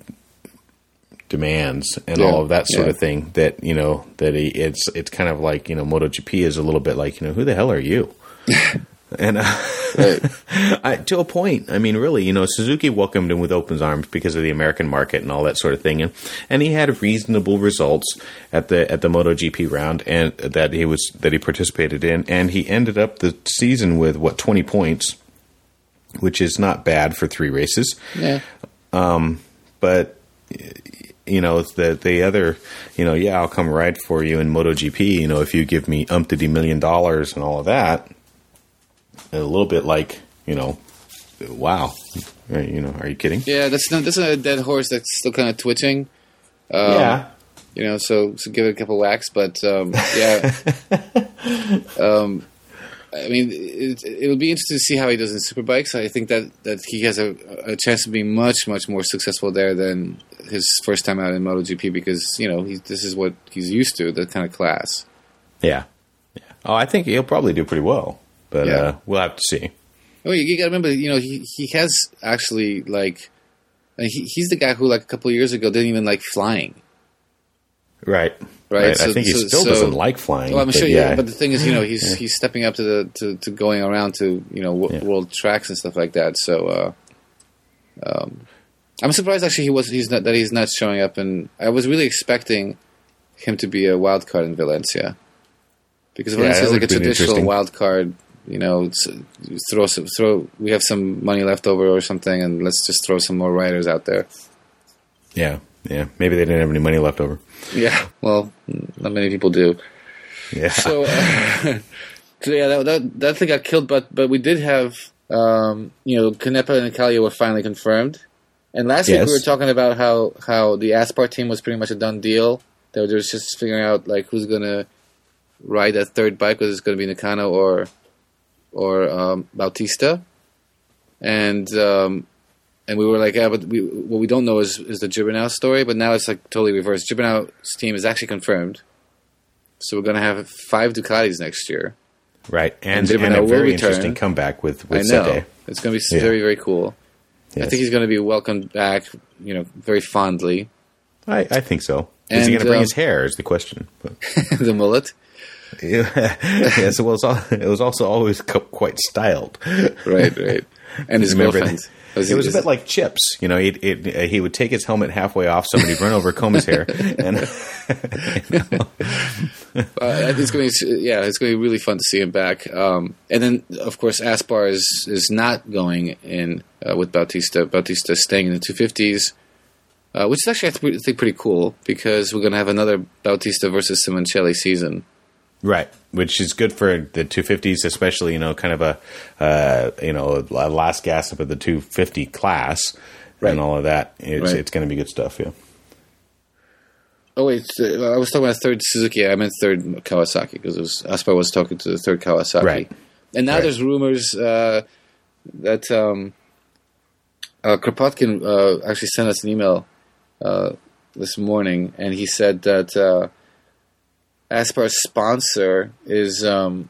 demands and Yeah, all of that sort yeah. of thing. That you know that he it's it's kind of like, you know, MotoGP is a little bit like, you know, who the hell are you? And uh, Right. I, to a point, I mean, really, you know, Suzuki welcomed him with open arms because of the American market and all that sort of thing, and and he had reasonable results at the at the MotoGP round and that he was that he participated in, and he ended up the season with what twenty points, which is not bad for three races. Yeah. But you know, the the other, you know, yeah, I'll come ride for you in MotoGP, you know, if you give me umpty million dollars and all of that. A little bit like, you know, wow, right, you know, are you kidding? Yeah, that's not that's not a dead horse that's still kind of twitching. Um, Yeah, You know, so so give it a couple whacks, but um, yeah. um, I mean, it, it would be interesting to see how he does in superbikes. I think that, that he has a, a chance to be much much more successful there than his first time out in MotoGP because you know he, this is what he's used to, that kind of class. yeah, yeah. Oh, I think he'll probably do pretty well, but Yeah. uh, we'll have to see. Oh, you, you got to remember, you know, he he has actually like I mean, he, he's the guy who like a couple of years ago didn't even like flying. Right, Right, I so- think he so- still so- doesn't like flying. Well, I'm but sure, yeah, yeah. But the thing is, you know, he's he's stepping up to the to, to going around to you know w- Yeah. world tracks and stuff like that. So, uh, um, I'm surprised actually he was he's not that he's not showing up. And I was really expecting him to be a wild card in Valencia because Yeah, Valencia is that like a would've been traditional interesting. wild card. You know, it's, throw some, throw. We have some money left over or something, and let's just throw some more riders out there. yeah, yeah. Maybe they didn't have any money left over. Yeah, well, not many people do. Yeah, So, uh, so yeah, that, that that thing got killed, but but we did have, um, you know, Canepa and Italia were finally confirmed. And last week Yes. we were talking about how, how the Aspar team was pretty much a done deal. They were just figuring out like who's gonna ride that third bike, whether it's gonna be Nakano or or um, Bautista. And um, and we were like, yeah, but we, what we don't know is is the Gibernau story. But now it's like totally reversed. Gibernau's team is actually confirmed. So we're going to have five Ducatis next year. right. And, And and, Gibernau a will very return. interesting comeback with I with know. Sete. It's going to be Yeah. very, very cool. I Yes. think he's going to be welcomed back, you know, very fondly. I, I think so. Is he And, going to bring um, his hair? Is the question. But, The mullet. yeah, yes. Well, it was, al- it was also always co- quite styled. Right, right. And his Remember girlfriend. that? Was It was a is- bit like Chips, you know. It, it, uh, he would take his helmet halfway off, somebody would run over, comb his hair, and Uh, it's going to be, yeah, it's going to be really fun to see him back. Um, and then, of course, Aspar is is not going in uh, with Bautista. Bautista is staying in the two fifties, uh, which is actually I th- think pretty cool because we're going to have another Bautista versus Simoncelli season. right, which is good for the two fifties, especially, you know, kind of a uh, you know a last gasp of the two fifty class Right. and all of that. It's Right. it's going to be good stuff. Yeah, Oh wait, uh, I was talking about third Suzuki. I meant third Kawasaki because it was Aspar was talking to the third Kawasaki. Right. And now Right. there's rumors uh, that um, uh, Kropotkin uh, actually sent us an email uh, this morning, and he said that uh, Aspar's sponsor is um,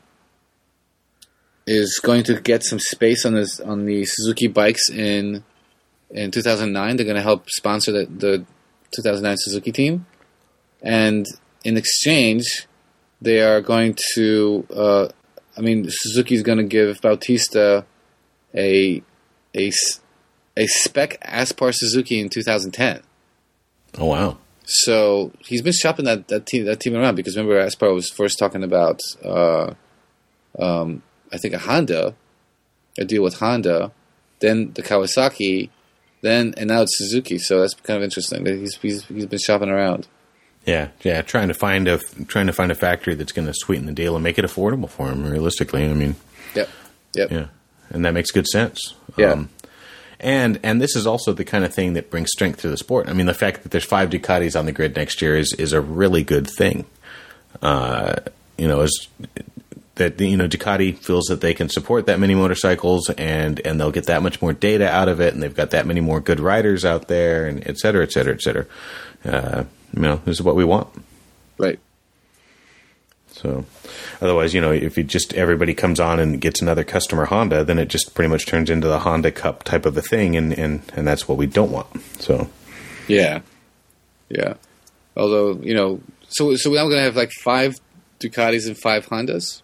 is going to get some space on this on the Suzuki bikes in in two thousand nine. They're going to help sponsor the, the two thousand nine Suzuki team. And in exchange, they are going to. Uh, I mean, Suzuki's going to give Bautista a a a spec Aspar Suzuki in two thousand ten. Oh wow! So he's been shopping that, that team that team around because remember Aspar was first talking about uh, um, I think a Honda, a deal with Honda, then the Kawasaki, then and now it's Suzuki. So that's kind of interesting. He's he's he's been shopping around. Yeah, yeah, trying to find a trying to find a factory that's going to sweeten the deal and make it affordable for him. Realistically, I mean, yep, yep, yeah, and that makes good sense. Yeah, um, and and this is also the kind of thing that brings strength to the sport. I mean, the fact that there's five Ducatis on the grid next year is is a really good thing. Uh, you know, is that you know Ducati feels that they can support that many motorcycles and and they'll get that much more data out of it, and they've got that many more good riders out there, and et cetera, et cetera, et cetera. Uh, You know, this is what we want. Right. So, otherwise, you know, if you just everybody comes on and gets another customer Honda, then it just pretty much turns into the Honda Cup type of a thing, and, and, and that's what we don't want. So, yeah, yeah. Although, you know, so so now we're gonna have like five Ducatis and five Hondas.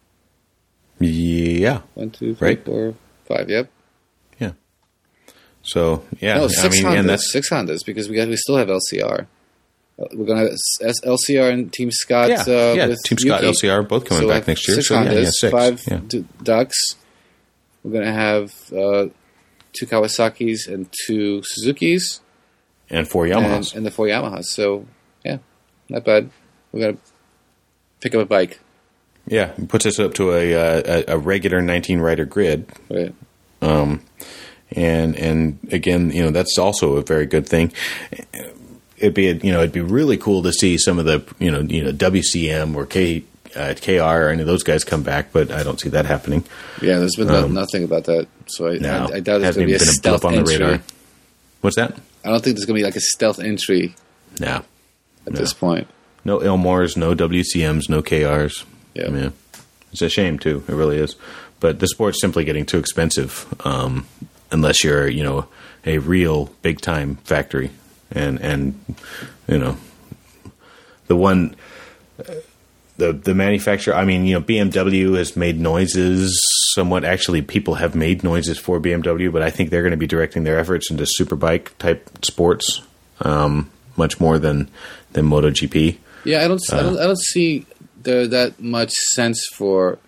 yeah, One, two, three, right? four, five. Yep. Yeah. So, yeah, No, six I mean, Hondas. and that's Six Hondas because we got we still have L C R. We're gonna have L C R and Team Scott. yeah, uh, yeah. with Team Scott, Yuki. L C R, both coming So back next year. Six So, Hondas, yeah, yeah, six. five yeah. D- Ducks. We're gonna have uh, two Kawasaki's and two Suzuki's, and four Yamahas. and, and the four Yamahas. So yeah, not bad. We're gonna pick up a bike. Yeah, it puts us up to a a, a regular nineteen rider grid. Right. Um, and and again, you know, that's also a very good thing. It'd be, a, you know, it'd be really cool to see some of the, you know, you know, W C M or K uh, K R or any of those guys come back, but I don't see that happening. Yeah, there's been no, Um, nothing about that, so I, No, I, I doubt it's hasn't going to be a even been a stealth blip on the entry. radar. What's that? I don't think there's going to be like a stealth entry No, at No. this point. no Elmores, no W C Ms, no K Rs. Yeah. Yeah, it's a shame too. It really is. But the sport's simply getting too expensive um, unless you're, you know, a real big time factory. And, and you know, the one, uh, the the manufacturer, I mean, you know, B M W has made noises somewhat. Actually, people have made noises for B M W, but I think they're going to be directing their efforts into superbike type sports um, much more than, than MotoGP. Yeah, I don't, Uh, I don't, I don't see there that much sense for.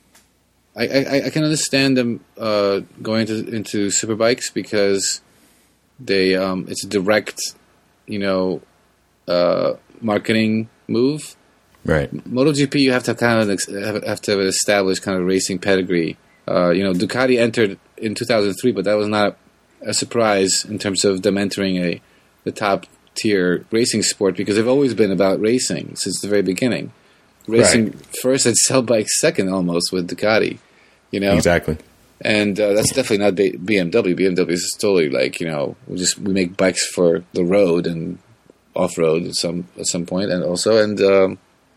I, I, I can understand them uh, going to, into superbikes because they um, it's a direct, you know, uh, marketing move. Right. MotoGP, you have to kind of ex- have have to have an established kind of racing pedigree. Uh, you know, Ducati entered in two thousand three, but that was not a surprise in terms of them entering a the top tier racing sport because they've always been about racing since the very beginning. Racing Right. first and sell bikes second, almost with Ducati. You know, Exactly. and uh, that's definitely not B- BMW. B M W is totally like you know we just we make bikes for the road and off road at some at some point, and also and um,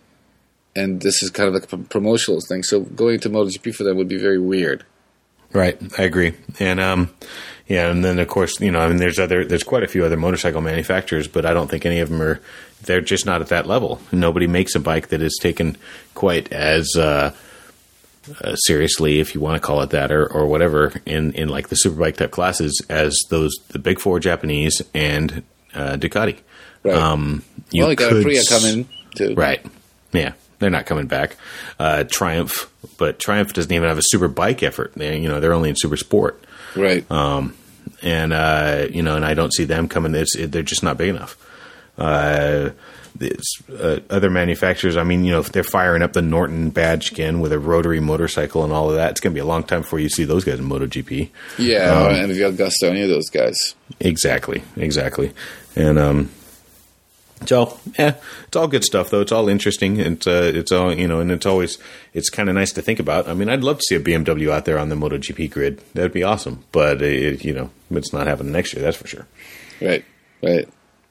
and this is kind of like a p- promotional thing. So going to MotoGP for them would be very weird. Right, I agree, and um, yeah, and then of course, you know, I mean, there's other, there's quite a few other motorcycle manufacturers, but I don't think any of them are. They're just not at that level. Nobody makes a bike that is taken quite as uh, uh, seriously, if you want to call it that, or, or whatever, in, in like the superbike type classes as those the big four Japanese and uh, Ducati. Right. Um, you well, you got could Aprilia s- coming too. Right. Yeah. They're not coming back. Uh, Triumph, but Triumph doesn't even have a super bike effort. They, you know, they're only in super sport. Right. Um, and, uh, you know, and I don't see them coming. It's, it, they're just not big enough. Uh, it's, uh, other manufacturers, I mean, you know, if they're firing up the Norton badge again with a rotary motorcycle and all of that, it's going to be a long time before you see those guys in MotoGP. Yeah, Um, or and if you got Gusto, any of those guys. Exactly, exactly. And um, so, yeah, it's all good stuff, though. It's all interesting. It's uh, it's all you know, and it's always it's kind of nice to think about. I mean, I'd love to see a B M W out there on the MotoGP grid. That'd be awesome. But it, you know, it's not happening next year. That's for sure. Right. Right.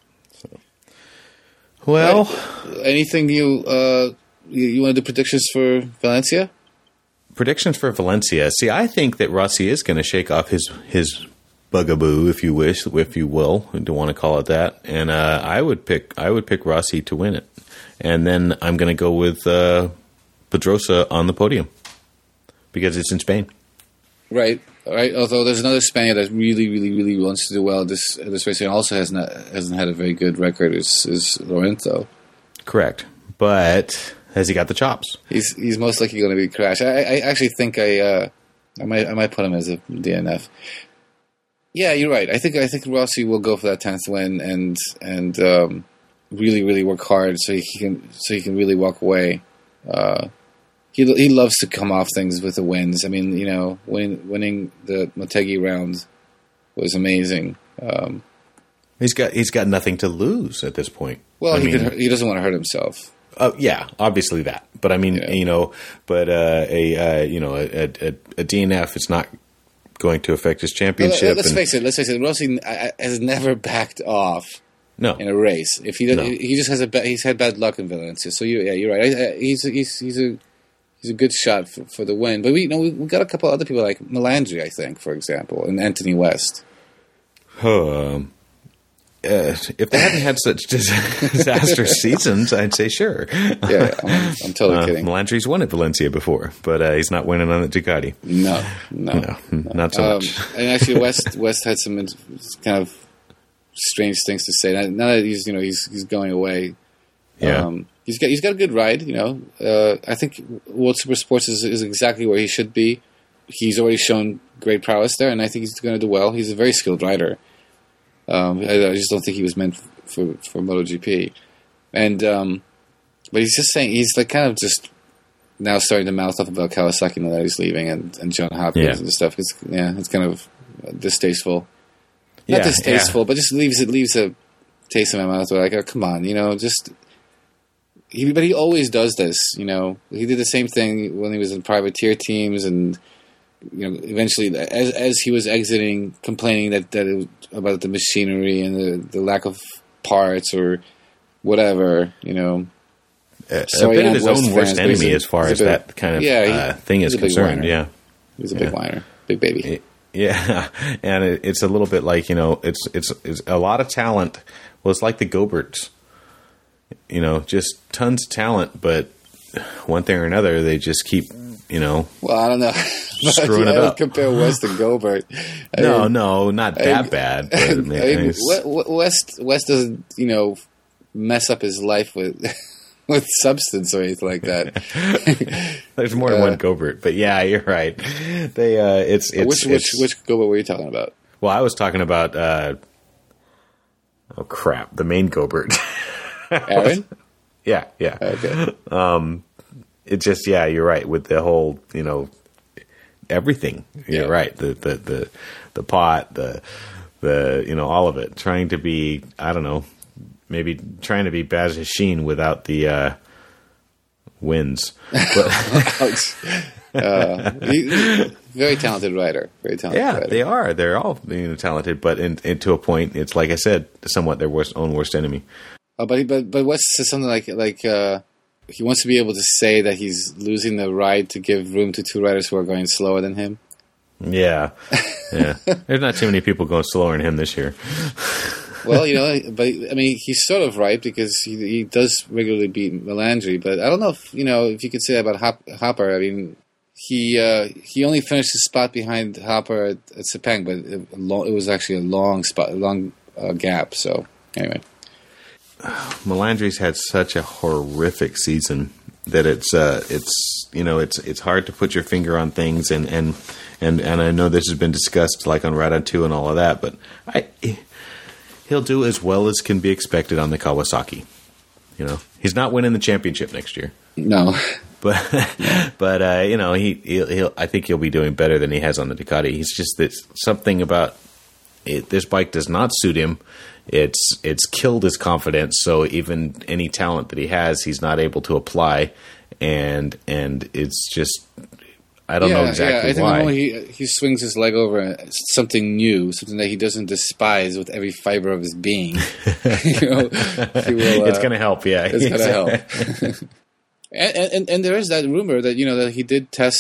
Well, Right. Anything you uh you, you want to do predictions for Valencia? predictions for Valencia. See, I think that Rossi is going to shake off his his bugaboo, if you wish, if you will, if you want to call it that. And uh, I would pick I would pick Rossi to win it, and then I'm going to go with uh, Pedrosa on the podium because it's in Spain. Right, right. Although there's another Spaniard that really, really, really wants to do well this this race and also has not hasn't had a very good record. Is is Lorenzo? Correct, but has he got the chops? He's he's most likely going to be Crash. I, I actually think I uh, I might I might put him as a D N F. Yeah, you're right. I think I think Rossi will go for that tenth win and and um, really really work hard so he can so he can really walk away. Uh, he he loves to come off things with the wins. I mean, you know, win, winning the Motegi round was amazing. Um, he's got he's got nothing to lose at this point. Well, I he mean, could, he doesn't want to hurt himself. Uh, yeah, obviously that. But I mean, Yeah. you know, but uh, a uh, you know a, a, a D N F is not going to affect his championship. Well, let's and, face it. Let's face it. Rossi uh, has never backed off no, in a race. If he does, No. he just has a ba- he's had bad luck in Valencia. So you, yeah, you're right. I, I, he's a, he's he's a he's a good shot for, for the win. But we you know we, we got a couple other people like Melandri, I think, for example, and Anthony West. um, uh, if they hadn't had such dis- disastrous seasons, I'd say sure. Yeah, I'm, I'm totally Uh, kidding. Melandri's won at Valencia before, but uh, he's not winning on the Ducati. No, no, No, not so Um, much. and actually, West West had some kind of strange things to say. Now, now that he's you know he's he's going away. Yeah. Um, he's got he's got a good ride. You know, uh, I think World Super Sports is, is exactly where he should be. He's already shown great prowess there, and I think he's going to do well. He's a very skilled rider. Um, I, I just don't think he was meant for for MotoGP. And um, but he's just saying he's like kind of just now starting to mouth up about Kawasaki now that he's leaving and, and John Hopkins Yeah. and stuff. It's yeah, it's kind of distasteful. Not Yeah, distasteful, yeah. but just leaves it leaves a taste in my mouth. Where like, oh, come on, you know, just. He, but he always does this, you know. He did the same thing when he was in privateer teams, and you know, eventually, as as he was exiting, complaining that that it was about the machinery and the, the lack of parts or whatever, you know. A, Sorry, a bit of I'm his West own fans, worst but he's enemy a- as far he's as a bit- that kind of yeah, he- uh, thing is he's a big concerned. whiner. Yeah. He's a big Yeah. whiner, big baby. Yeah, and it, it's a little bit like, you know, it's, it's it's a lot of talent. Well, it's like the Goberts, you know, just tons of talent, but one thing or another, they just keep, you know, Well, I don't know. Screwing I it would up. compare West to Gobert. I no, mean, no, not I that mean- bad. But I I mean, mean, it's- We- We- West West doesn't, you know, mess up his life with with substance or anything like that. there's more than uh, one Gobert, but yeah, you're right. They, uh, it's, it's, which which it's, which Gobert were you talking about? well, I was talking about, uh, oh crap, the main Gobert. Aaron? yeah, yeah. Okay. It just, yeah, you're right with the whole, you know, everything. You're Yeah. right. The, the, the, the pot, the, the, you know, all of it. Trying to be, I don't know, maybe trying to be Baz Hasheen without the, uh, wins. But, Ouch. Uh, he- he- very talented writer. Very talented yeah, writer. they are. They're all, you know, talented, but in, in, to a point, it's like I said, somewhat their worst, own worst enemy. Oh, but he- but but West says something like like uh, he wants to be able to say that he's losing the ride to give room to two riders who are going slower than him. Yeah. Yeah. There's not too many people going slower than him this year. Well, you know, but I mean, he's sort of right because he he does regularly beat Melandri. But I don't know if you know if you could say that about Hop, Hopper. I mean, he uh, he only finished his spot behind Hopper at, at Sepang, but it, a lo- it was actually a long spot, a long uh, gap. So anyway, Melandri's had such a horrific season that it's uh, it's you know it's it's hard to put your finger on things, and and and, and I know this has been discussed like on Rada two and all of that, but I he'll do as well as can be expected on the Kawasaki. You know, he's not winning the championship next year, no, but but uh, you know he he'll, he'll I think he'll be doing better than he has on the Ducati. He's just that something about it, this bike does not suit him. It's it's killed his confidence. So even any talent that he has, he's not able to apply, and and it's just I don't yeah, know exactly yeah. I think why. the moment he he swings his leg over something new, something that he doesn't despise with every fiber of his being, you know, he will, uh, it's going to help. Yeah, It's going to help. and, and and there is that rumor that you know that he did test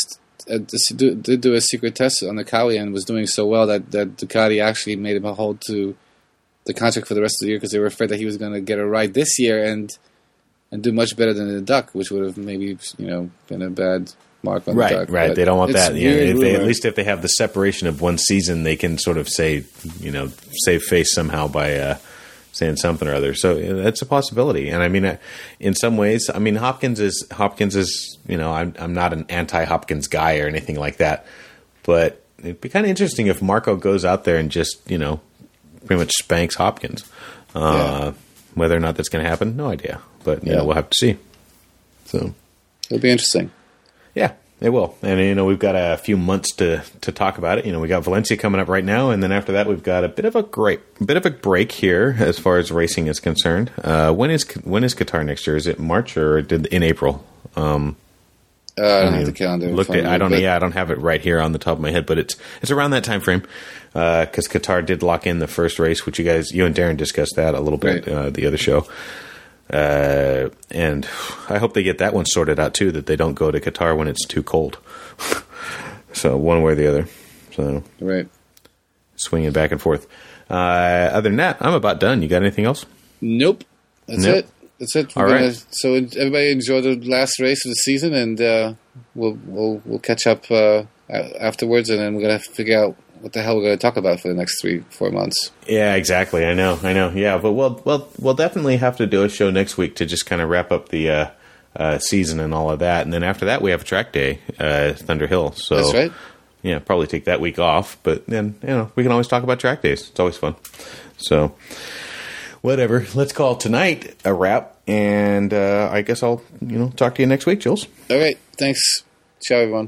uh, did do, do a secret test on the Kawi and was doing so well that, that Ducati actually made him hold to the contract for the rest of the year because they were afraid that he was going to get a ride this year and and do much better than the Duck, which would have maybe, you know, been a bad mark on right, the Duck. Right, right. They don't want that. Yeah, if they, at least if they have the separation of one season, they can sort of say, you know, save face somehow by uh, saying something or other. So yeah, that's a possibility. And I mean, uh, in some ways, I mean, Hopkins is Hopkins is, you know, I'm I'm not an anti-Hopkins guy or anything like that, but it'd be kind of interesting if Marco goes out there and just, you know, pretty much spanks Hopkins. Uh, yeah. Whether or not that's going to happen, no idea. But you yeah. know, we'll have to see. So it'll be interesting. Yeah, it will. And you know, we've got a few months to, to talk about it. You know, we got Valencia coming up right now, and then after that, we've got a bit of a great bit of a break here as far as racing is concerned. Uh, when is when is Qatar next year? Is it March or did in April? Um, Uh, I don't I mean, have the calendar. Looked at, I don't. But yeah, I don't have it right here on the top of my head, but it's it's around that time frame because uh, Qatar did lock in the first race, which you guys, you and Darren discussed that a little bit right. uh, the other show, uh, and I hope they get that one sorted out too. That they don't go to Qatar when it's too cold. So one way or the other. So right, swinging back and forth. Uh, other than that, I'm about done. You got anything else? Nope. That's nope. it. That's it. We're All gonna, right. So everybody enjoy the last race of the season, and uh, we'll we'll we'll catch up uh, afterwards, and then we're gonna figure out what the hell we're gonna talk about for the next three four months. Yeah, exactly. I know, I know. Yeah, but we'll we'll we'll definitely have to do a show next week to just kind of wrap up the uh, uh, season and all of that, and then after that we have a track day, uh, Thunder Hill. So that's right. Yeah, probably take that week off, but then you know we can always talk about track days. It's always fun. So. Whatever. Let's call tonight a wrap, and uh, I guess I'll, you know, talk to you next week, Jules. All right. Thanks. Ciao, everyone.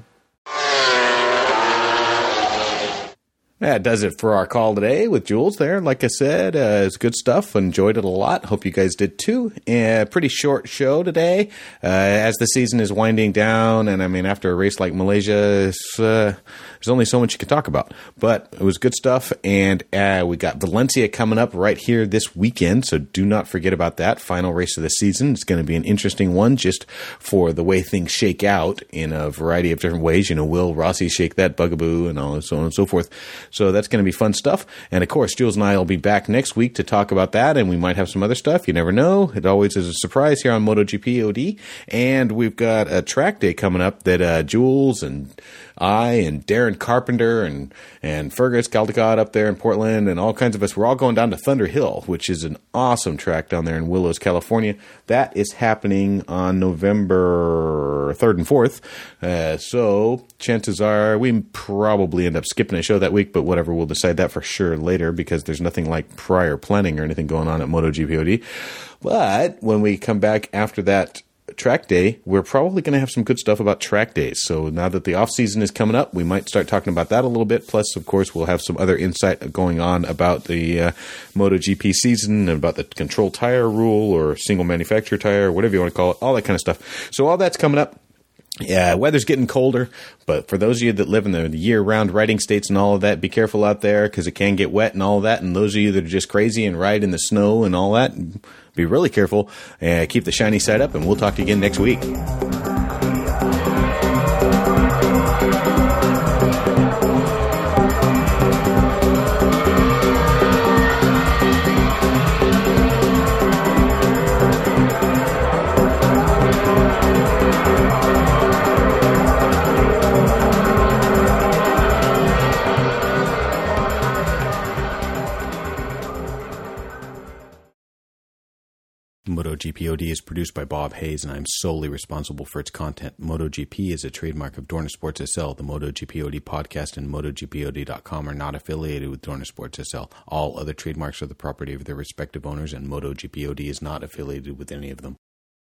That does it for our call today with Jules there. Like I said, uh, it's good stuff. Enjoyed it a lot. Hope you guys did too. Uh, pretty short show today uh, as the season is winding down. And I mean, after a race like Malaysia, it's, uh, there's only so much you can talk about. But it was good stuff. And uh, we got Valencia coming up right here this weekend. So do not forget about that. Final race of the season. It's going to be an interesting one just for the way things shake out in a variety of different ways. You know, will Rossi shake that bugaboo and all so on and so forth. So that's going to be fun stuff. And, of course, Jules and I will be back next week to talk about that, and we might have some other stuff. You never know. It always is a surprise here on MotoGP O D. And we've got a track day coming up that uh, Jules and I and Darren Carpenter and, and Fergus Caldecott up there in Portland and all kinds of us, we're all going down to Thunder Hill, which is an awesome track down there in Willows, California. That is happening on November third and fourth. Uh, so chances are we probably end up skipping a show that week, but whatever, we'll decide that for sure later because there's nothing like prior planning or anything going on at MotoGP O D. But when we come back after that track day, we're probably going to have some good stuff about track days. So now that the off season is coming up, we might start talking about that a little bit. Plus, of course, we'll have some other insight going on about the uh, MotoGP season and about the control tire rule or single manufacturer tire, or whatever you want to call it, all that kind of stuff. So all that's coming up. Yeah, weather's getting colder, but for those of you that live in the year-round riding states and all of that, be careful out there because it can get wet and all of that. And those of you that are just crazy and ride in the snow and all that, be really careful and keep the shiny side up. And we'll talk to you again next week. MotoGP O D is produced by Bob Hayes, and I'm solely responsible for its content. MotoGP is a trademark of Dorna Sports S L. The MotoGP O D podcast and MotoGP O D dot com are not affiliated with Dorna Sports S L. All other trademarks are the property of their respective owners, and MotoGP O D is not affiliated with any of them.